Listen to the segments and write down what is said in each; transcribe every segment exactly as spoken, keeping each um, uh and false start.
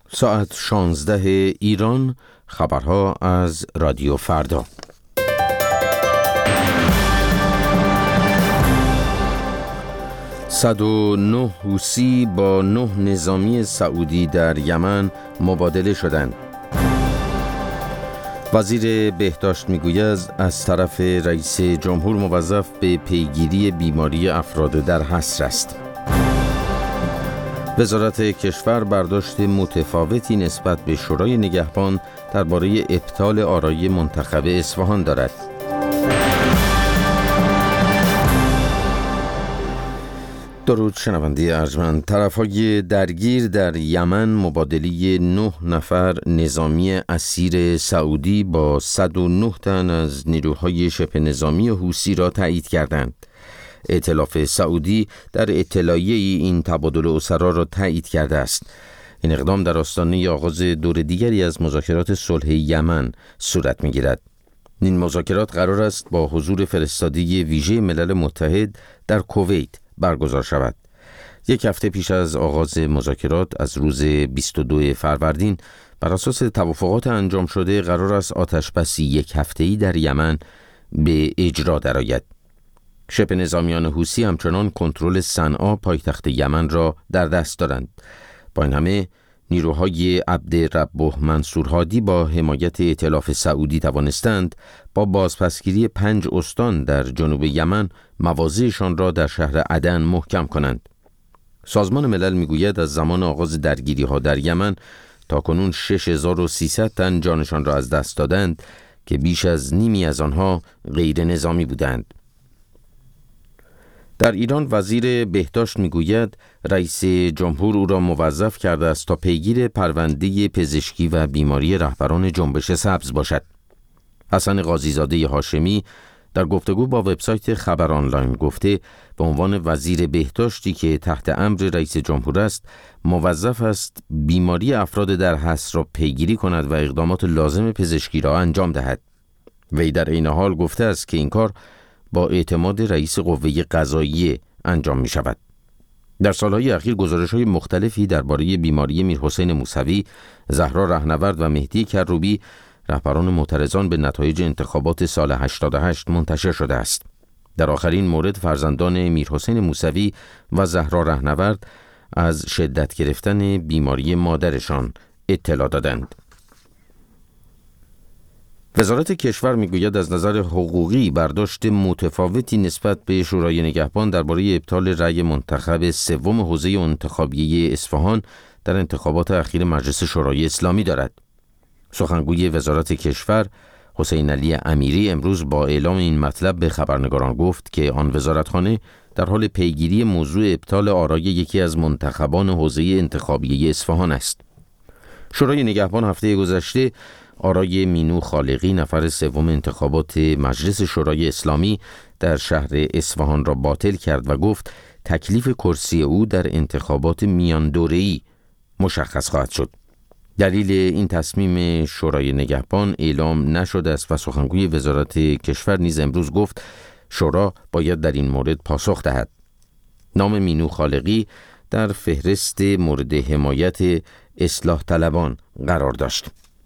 ساعت شانزده ایران، خبرها از رادیو فردا. صد و نه حوثی با نه نظامی سعودی در یمن مبادله شدند. وزیر بهداشت میگوید از طرف رئیس جمهور موظف به پیگیری بیماری افراد در حصر است. وزارت کشور برداشت متفاوتی نسبت به شورای نگهبان درباره ابطال آرای منتخب اصفهان دارد. درود شنونده ارجمند. طرف‌های درگیر در یمن مبادله نه نفر نظامی اسیر سعودی با صد و نه تن از نیروهای شبه نظامی حوثی را تایید کردند. ائتلاف سعودی در اطلاعیه این تبادل اسرا را تایید کرده است. این اقدام در آستانه آغاز دور دیگری از مذاکرات صلح یمن صورت می‌گیرد. این مذاکرات قرار است با حضور فرستادگی ویژه ملل متحد در کویت برگزار شود. یک هفته پیش از آغاز مذاکرات از روز بیست و دوم فروردین بر اساس توافقات انجام شده قرار است آتش‌بسی یک هفته‌ای در یمن به اجرا درآید. شبه نظامیان حوثی همچنان کنترل صنعا پایتخت یمن را در دست دارند. با این همه نیروهای عبدالربه منصور هادی با حمایت ائتلاف سعودی توانستند با بازپسگیری پنج استان در جنوب یمن مواضعشان را در شهر عدن محکم کنند. سازمان ملل میگوید از زمان آغاز درگیری ها در یمن تا کنون شش هزار و سیصد تن جانشان را از دست دادند که بیش از نیمی از آنها غیر نظامی بودند. در ایران وزیر بهداشت میگوید رئیس جمهور او را موظف کرده است تا پیگیر پرونده پزشکی و بیماری رهبران جنبش سبز باشد. حسن قاضی‌زاده هاشمی در گفتگو با وبسایت خبر آنلاین گفته به عنوان وزیر بهداشتی که تحت امر رئیس جمهور است موظف است بیماری افراد در حصر را پیگیری کند و اقدامات لازم پزشکی را انجام دهد. وی در این حال گفته است که این کار با اعتماد رئیس قوه قضاییه انجام می شود. در سالهای اخیر گزارش‌های مختلفی درباره بیماری میرحسین موسوی، زهرا رهنورد و مهدی کروبی، رهبران معترضان به نتایج انتخابات سال هشتاد و هشت منتشر شده است. در آخرین مورد فرزندان میرحسین موسوی و زهرا رهنورد از شدت گرفتن بیماری مادرشان اطلاع دادند. وزارت کشور میگوید از نظر حقوقی برداشت متفاوتی نسبت به شورای نگهبان درباره ابطال رأی منتخب سوم حوزه انتخابیه اصفهان در انتخابات اخیر مجلس شورای اسلامی دارد. سخنگوی وزارت کشور حسین علی امیری امروز با اعلام این مطلب به خبرنگاران گفت که آن وزارتخانه در حال پیگیری موضوع ابطال آرای یکی از منتخبان حوزه انتخابیه اصفهان است. شورای نگهبان هفته گذشته آرای مینو خالقی نفر سوم انتخابات مجلس شورای اسلامی در شهر اصفهان را باطل کرد و گفت تکلیف کرسی او در انتخابات میان دوره‌ای مشخص خواهد شد. دلیل این تصمیم شورای نگهبان اعلام نشده است و سخنگوی وزارت کشور نیز امروز گفت شورا باید در این مورد پاسخ دهد. نام مینو خالقی در فهرست مورد حمایت اصلاح طلبان قرار داشت.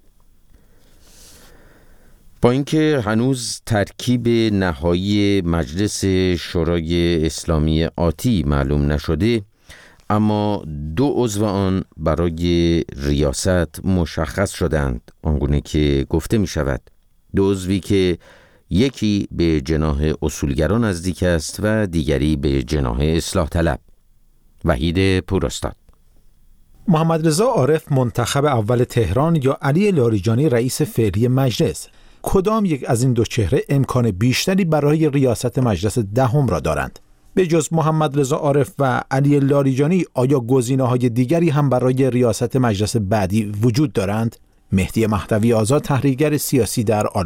با اینکه هنوز ترکیب نهایی مجلس شورای اسلامی آتی معلوم نشده، اما دو عضو آن برای ریاست مشخص شدند، آنگونه که گفته می شود. دو عضوی که یکی به جناح اصولگران نزدیک است و دیگری به جناح اصلاح طلب. وحید پوراستاد. محمد رضا عارف منتخب اول تهران یا علی لاریجانی رئیس فعلی مجلس، کدام یک از این دو چهره امکان بیشتری برای ریاست مجلس دهم را دارند؟ به جز محمد رضا عارف و علی لاریجانی آیا گزینه‌های دیگری هم برای ریاست مجلس بعدی وجود دارند؟ مهدی مهدوی آزاد، تحلیلگر سیاسی در آلمان: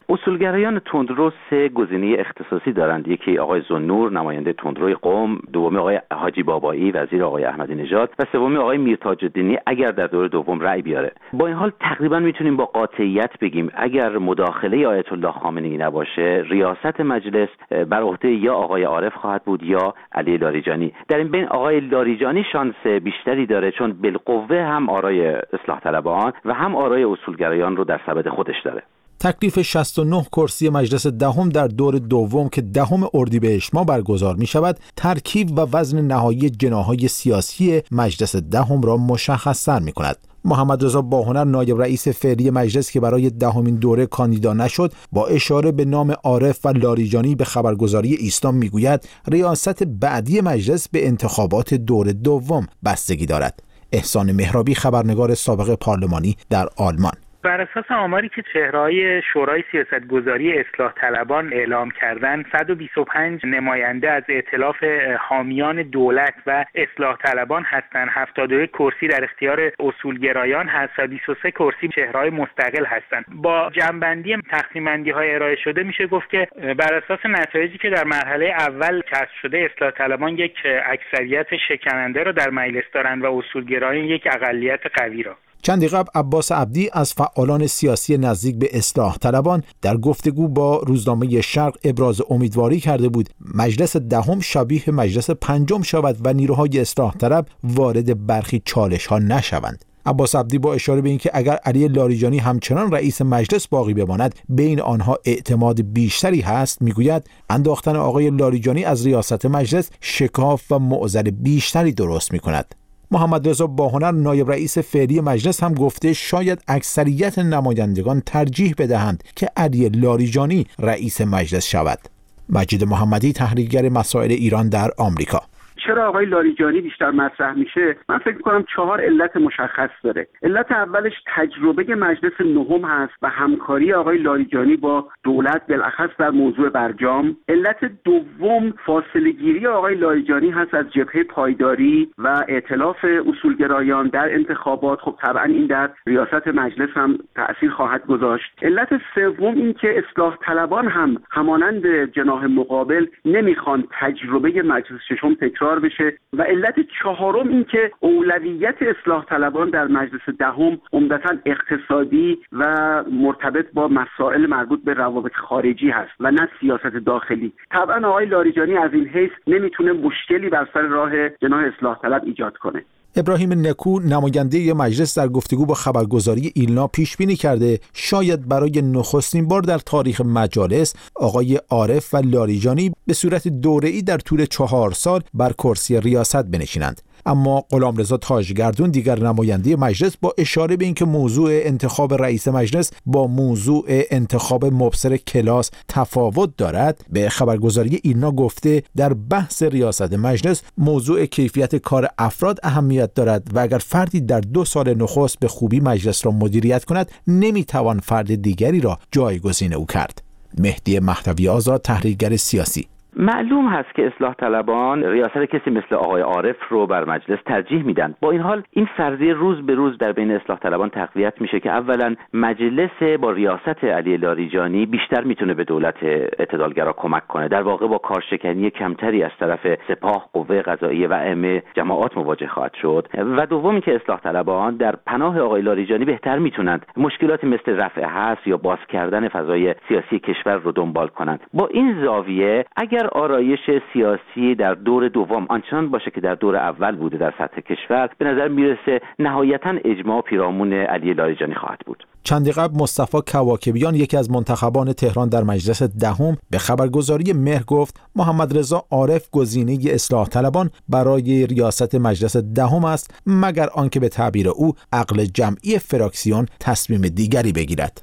اصولگرایان تندرو سه گزینه اختصاصی دارند. یکی آقای ذوالنور نماینده تندروی قم، دومی آقای حاجی بابایی وزیر آقای احمدی نژاد و سومی آقای میرتاج الدینی اگر در دور دوم رأی بیاره. با این حال تقریبا میتونیم با قاطعیت بگیم اگر مداخله آیت الله خامنه‌ای نباشه ریاست مجلس بر عهده یا آقای عارف خواهد بود یا علی لاریجانی. در این بین آقای لاریجانی شانس بیشتری داره چون بالقوه هم آرای اصلاح طلبان و هم آرای اصولگرایان رو در سبد خودش داره. تکلیف شصت و نه کرسی مجلس دهم در دور دوم که دهم اردیبهشت ماه برگزار می شود، ترکیب و وزن نهایی جناح‌های سیاسی مجلس دهم را مشخص‌تر می کند. محمد رضا باهنر نایب رئیس فعلی مجلس که برای دهمین دوره کاندیدا نشد، با اشاره به نام عارف و لاریجانی به خبرگزاری ایسنا میگوید ریاست بعدی مجلس به انتخابات دور دوم بستگی دارد. احسان مهرابی خبرنگار سابق پارلمانی در آلمان: بر اساس آماری که چهره‌های شورای سیاستگذاری اصلاح طلبان اعلام کردند، صد و بیست و پنج نماینده از ائتلاف حامیان دولت و اصلاح طلبان هستند. هفتاد و یک کرسی در اختیار اصولگرایان هست و بیست و سه کرسی چهره‌های مستقل هستند. با جمع‌بندی تقسیم‌بندی‌های ارائه شده میشه گفت که بر اساس نتایجی که در مرحله اول کسب شده، اصلاح طلبان یک اکثریت شکننده را در مجلس دارند و اصولگرایان یک اقلیت قوی را. چندی قبل عباس عبدی از فعالان سیاسی نزدیک به اصلاح طلبان در گفتگو با روزنامه شرق ابراز امیدواری کرده بود مجلس دهم شبیه مجلس پنجم شود و نیروهای اصلاح طلب وارد برخی چالش ها نشوند. عباس عبدی با اشاره به اینکه اگر علی لاریجانی همچنان رئیس مجلس باقی بماند بین آنها اعتماد بیشتری هست، میگوید انداختن آقای لاریجانی از ریاست مجلس شکاف و معضل بیشتری درست میکند. محمد رضا باهنر نایب رئیس فعلی مجلس هم گفته شاید اکثریت نمایندگان ترجیح بدهند که علی لاریجانی رئیس مجلس شود. مجید محمدی تحلیلگر مسائل ایران در آمریکا: چرا آقای لاریجانی بیشتر مطرح میشه؟ من فکر می‌کنم چهار علت مشخص داره. علت اولش تجربه مجلس نهم هست و همکاری آقای لاریجانی با دولت بالاخص در موضوع برجام. علت دوم فاصله گیری آقای لاریجانی هست از جبهه پایداری و ائتلاف اصولگرایان در انتخابات. خب طبعا این در ریاست مجلس هم تأثیر خواهد گذاشت. علت سوم این که اصلاح طلبان هم همانند جناح مقابل نمیخوان تجربه مجلس ششم تکرار بشه و علت چهارم این که اولویت اصلاح طلبان در مجلس دهم عمدتاً اقتصادی و مرتبط با مسائل مربوط به روابط خارجی هست و نه سیاست داخلی. طبعا آقای لاریجانی از این حیث نمیتونه مشکلی بر سر راه جناح اصلاح طلب ایجاد کنه. ابراهیم نکو نماینده مجلس در گفتگو با خبرگزاری ایلنا پیش بینی کرده شاید برای نخستین بار در تاریخ مجالس آقای عارف و لاریجانی به صورت دوره‌ای در طول چهار سال بر کرسی ریاست بنشینند. اما غلامرضا تاجگردون دیگر نماینده مجلس با اشاره به اینکه موضوع انتخاب رئیس مجلس با موضوع انتخاب مبصر کلاس تفاوت دارد به خبرگزاری ایلنا گفته در بحث ریاست مجلس موضوع کیفیت کار افراد اهمیت دارد و اگر فردی در دو سال نخست به خوبی مجلس را مدیریت کند نمیتوان فرد دیگری را جایگزین او کرد. مهدی مهدوی آزاد تحلیلگر سیاسی: معلوم هست که اصلاح طلبان ریاست کسی مثل آقای عارف رو بر مجلس ترجیح میدن. با این حال این فرضیه روز به روز در بین اصلاح طلبان تقویت میشه که اولا مجلس با ریاست علی لاریجانی بیشتر میتونه به دولت اعتدالگرا کمک کنه. در واقع با کارشکنی کمتری از طرف سپاه، قوه قضاییه و ائمه جماعات مواجه خواهد شد. و دومی که اصلاح طلبان در پناه آقای لاریجانی بهتر میتونند مشکلاتی مثل رفع حصر یا باز کردن فضای سیاسی کشور رو دنبال کنند. با این زاویه اگر آرایش سیاسی در دور دوم آنچنان باشه که در دور اول بوده در سطح کشور، به نظر میرسه نهایتاً اجماع پیرامون علی لاریجانی خواهد بود. چندی قبل مصطفی کواکبیان یکی از منتخبان تهران در مجلس دهم به خبرگزاری مهر گفت محمد رضا عارف گزینه اصلاح طلبان برای ریاست مجلس دهم است مگر آنکه به تعبیر او عقل جمعی فراکسیون تصمیم دیگری بگیرد.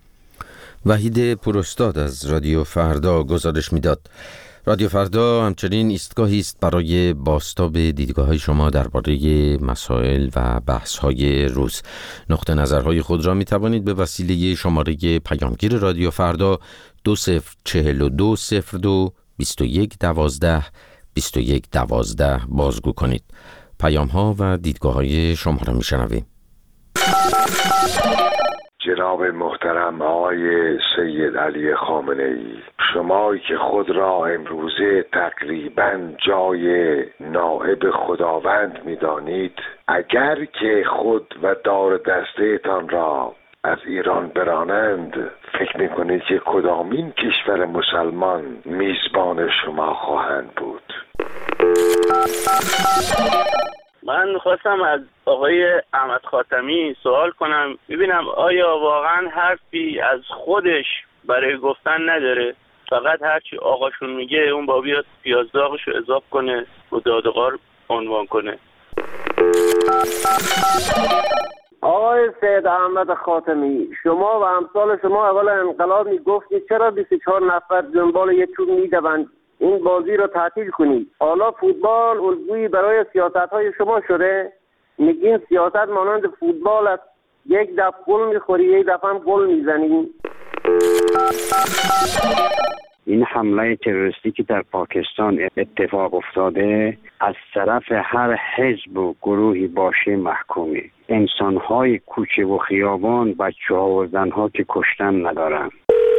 وحید پوراستاد از رادیو فردا گزارش میداد. رادیو فردا همچنین ایستگاهی است برای بازتاب دیدگاه‌های شما درباره مسائل و بحث‌های روز. نقطه نظرهای خود را می‌توانید به وسیله شماره پیامگیر رادیو فردا دو صفر چهل و دو صفر دو بیست و یک دوازده بیست و یک دوازده بازگو کنید. پیام‌ها و دیدگاه‌های شما را می‌شنویم. جناب محترم آقای سید علی خامنه‌ای، شمایی که خود را امروزه تقریباً جای نائب خداوند می‌دانید، اگر که خود و دار دسته‌تان را از ایران برانند، فکر می‌کنید که کدامین کشور مسلمان میزبان شما خواهند بود؟ من میخواستم از آقای احمد خاتمی سوال کنم، ببینم آیا واقعا حرفی از خودش برای گفتن نداره، فقط هرچی آقاشون میگه اون با بیاد پیازداغشو اضاف کنه و دادغار عنوان کنه. آقای سید احمد خاتمی، شما و امثال شما اول انقلاب میگفتید چرا بیست و چهار نفر دنبال یک توپ میدوند، این بازی رو تعطیل کنید. حالا فوتبال الگویی برای سیاست‌های شما شده؟ میگین سیاست مانند فوتبال است، یک دفعه گل میخوری یک دفعه هم گل میزنی. این حمله تروریستی که در پاکستان اتفاق افتاده از طرف هر حزب و گروهی باشه محکومه. انسان‌های کوچه و خیابان، بچه‌ها و زن‌ها که کشتن ندارن.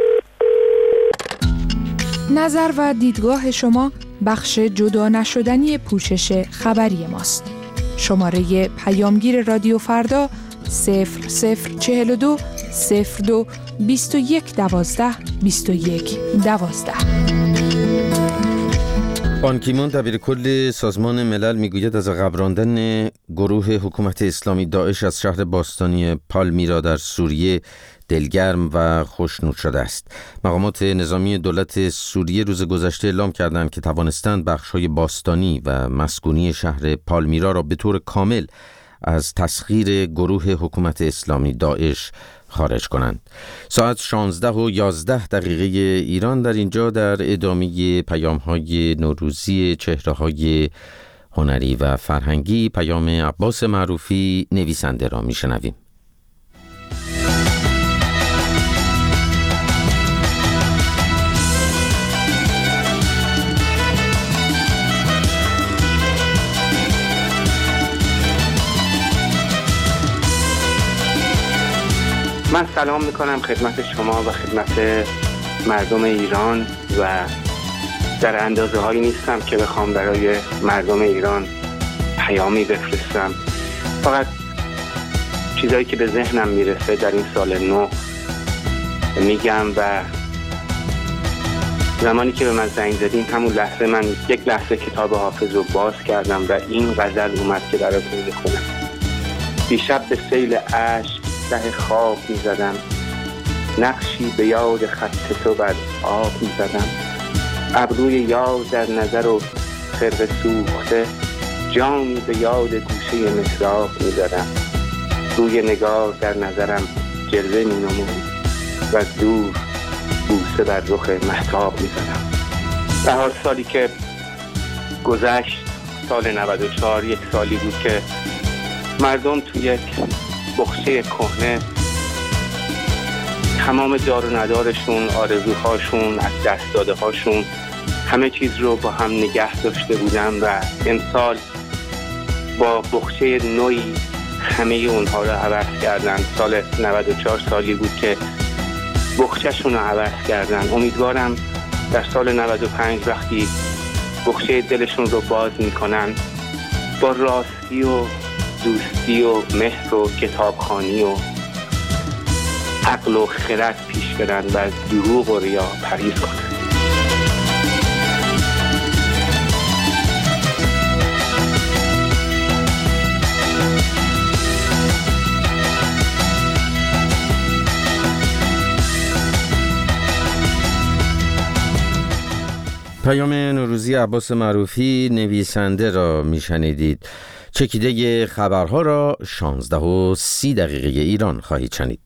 نظر و دیدگاه شما بخش جدا نشدنی پوشش خبری ماست. شماره پیامگیر رادیو فردا صفر صفر چهل و دو صفر دو بیست و یک دوازده بیست و یک دوازده. بان کی مون دبیر کل سازمان ملل میگوید از غبراندن گروه حکومت اسلامی داعش از شهر باستانی پالمیرا در سوریه دلگرم و خوشنود شده است. مقامات نظامی دولت سوریه روز گذشته اعلام کردند که توانستند بخش‌های باستانی و مسکونی شهر پالمیرا را به طور کامل از تسخیر گروه حکومت اسلامی داعش خارج کنند. ساعت شانزده و یازده دقیقه ایران در اینجا در ادامه پیام‌های نوروزی چهره‌های هنری و فرهنگی پیام عباس معروفی نویسنده را میشنویم. من سلام میکنم خدمت شما و خدمت مردم ایران و در اندازه هایی نیستم که بخوام برای مردم ایران پیامی بفرستم، فقط چیزایی که به ذهنم میرسه در این سال نو میگم. و زمانی که به من زنگ زدین همون لحظه من یک لحظه کتاب حافظ رو باز کردم و این غزل اومد که براتون میخونم. دیشب به سیل اشک ته خواب می زدم، نقشی به یاد خط تو بر آب می زدم، ابروی یاد در نظر و خرقه سوخته، جامی به یاد گوشه محراب می زدم، روی نگار در نظرم جلوه می نمود و دور بوسه بر رخ مهتاب می زدم. به هر سالی که گذشت، سال نود و چهار، یک سالی بود که مردم توی یک بخچه کهنه تمام دار و ندارشون، آرزوهاشون، از دست داده هاشون، همه چیز رو با هم نگه داشته بودن و امسال با بخچه نوعی همه اونها رو عوض کردن. سال نود و چهار سالی بود که بخچه‌شون رو عوض کردن. امیدوارم در سال نود و پنج وقتی بخچه دلشون رو باز میکنن با راستی و دوستی و مهر و کتابخوانی و عقل و خرد پیش برن و از دروغ و ریا پرهیز کنن. پیام نوروزی عباس معروفی نویسنده را میشنیدید. چکیده خبرها را شانزده و سی دقیقه ایران خواهید شنید.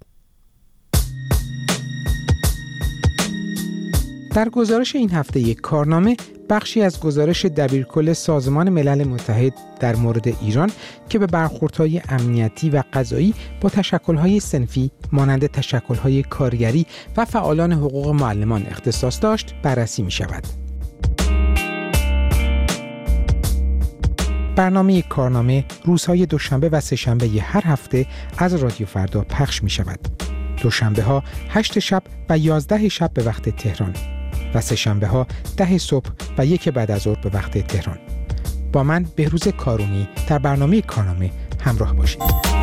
در گزارش این هفته یک کارنامه بخشی از گزارش دبیرکل سازمان ملل متحد در مورد ایران که به برخوردهای امنیتی و قضایی با تشکل‌های صنفی مانند تشکل‌های کارگری و فعالان حقوق معلمان اختصاص داشت بررسی می‌شود. برنامه کارنامه روزهای دوشنبه و سه‌شنبه هر هفته از رادیو فردا پخش می شود. دوشنبه ها هشت شب و یازده شب به وقت تهران و سه شنبه ها ده صبح و یک بعد از ظهر به وقت تهران. با من بهروز کارونی در برنامه کارنامه همراه باشید.